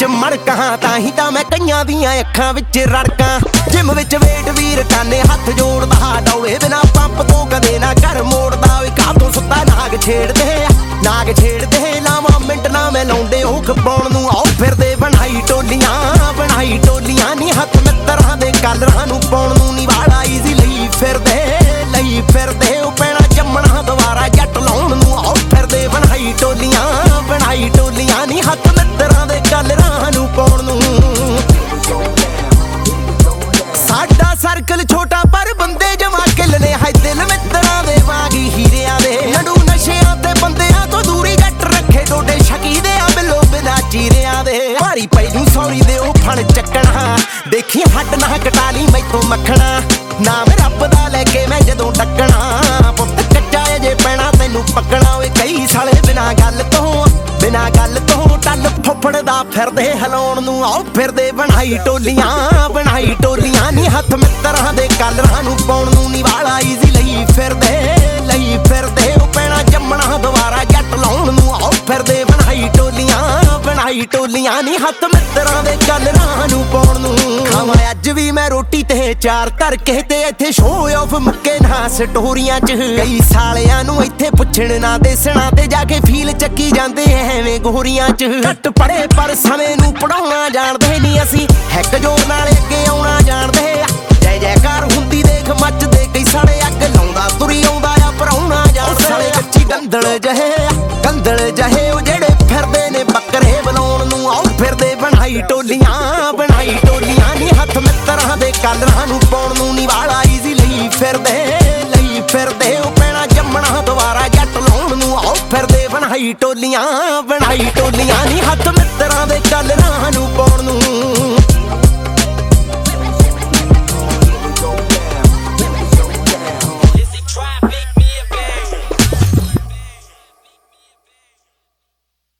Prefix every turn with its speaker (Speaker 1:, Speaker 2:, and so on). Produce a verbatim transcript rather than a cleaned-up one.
Speaker 1: विच मड़कां ताही तां मैं कईयां दियां अखां विच रड़कां जिम विच वेट वीर टाने हथ जोड़दा डौले बिना पंप तो कदे ना घर मोड़दा वे कातों सुत्ता नाग छेड़दे नाग छेड़दे लावां मिंट ना मैं लाउंदे ओख पाउण नूं आओ फिरदे बनाई टोलियां बनाई टोलियां नी हथ मित्तरां दे कलरां नूं पाउण नूं नी वाला ईजी लई फिरदे लई फिरदे ओ पैणा जम्मणा दुबारा जट लाउण नूं आओ फिरदे बनाई टोलियां बनाई टोलियां नी हथ मित्तरां दे कलरां नूं पाउण नूं साडा सर्कल छोटा पर बंदे जमा किलने हाय दिल मित्तरां दे वांगी हीरियां दे नडू नशियां ते बंदियां तो दूरी जट रखे डोडे शकी दे आ बिलो बिना चीरियां दे भारी पैनू सौरी दे ओ फण चक्कणा देखी हट ना कटाली मैथों मखणा नाम रब दा लेके मैं जदों डकणा पुੱਤ ਕੱਚਾ ਜੇ ਪੈਣਾ ਤੈਨੂੰ ਪੱਕਣਾ ਓਏ ਕਈ ਸਾਲੇ बिना गल तो बिना गल तो टल फुफड़दा फिरदे हिलाउण नूं आओ फिरदे बनाई टोलियां बनाई टोलियां नी हथ मित्तरां दे कलरां नूं पाउण नूं नी वाला ईजी लई फिरदे लई फिरदे ओ पैणा जम्मणा दुबारा जट लाउण नूं आओ फिरदे बनाई टोलियां बनाई टोलियां नी हथ मित्तरां दे कलरां नूं पाउण नूं खावां अज भी मैं रोटी ते चार धर के ते इत्थे शो ऑफ मुक्के ना स्टोरियां च कई सालियां नूं इत्थे पुछण ना देसणा ते जाके फील ਚੱਕੀ ਜਾਂਦੇ ਐਵੇਂ ਗੋਰੀਆਂ ਚ ਘੱਟ ਪੜੇ ਪਰ ਸਮੇਂ ਨੂੰ ਪੜਾਉਣਾ ਜਾਣਦੇ ਨਹੀਂ ਅਸੀਂ ਹੈਕ ਜੋਰ ਨਾਲ ਅੱਗੇ ਆਉਣਾ ਜਾਣਦੇ ਜੈ ਜੈਕਾਰ ਹੁੰਦੀ ਦੇਖ ਮੱਚਦੇ ਕਈ ਸਾਲੇ ਅੱਗ ਲਾਉਂਦਾ ਤੁਰੀ ਆਉਂਦਾ ਆ ਪਰਾਉਣਾ ਜਾਣਦੇ ਸਾਲੇ ਕੱਚੀ ਗੰਦਲ ਜਹੇ ਗੰਦਲ ਜਹੇ ਉਹ ਜਿਹੜੇ ਫਿਰਦੇ ਨੇ ਬੱਕਰੇ ਬਲਾਉਣ ਨੂੰ ਆਉ ਫਿਰਦੇ ਬਣਾਈ ਟੋਲੀਆਂ ਬਣਾਈ ਟੋਲੀਆਂ ਨੀ ਹੱਥ ਮਿੱਤਰਾਂ ਦੇ ਕਲਰਾਂ ਨੂੰ ਪਾਉਣ ਨੂੰ ਨੀ ਵਾਲਾ ਈਜ਼ੀ ਲਈ ਫਿਰਦੇ ਲਈ ਫਿਰਦੇ ਉਹ ਪੈਣਾ ਜੰਮਣਾ ਦੁਬਾਰਾ ਜੱਟ ਲਾਉਣ ਨੂੰ ਆਉ ਫਿਰਦੇ ਬਣਾਈ ਟੋਲੀਆਂ ਬਣਾਈ ਟੋਲੀਆਂ ਨੀ ਹੱਥ ਮਿੱਤਰਾਂ ਦੇ ਕਲਰਾਂ ਨੂੰ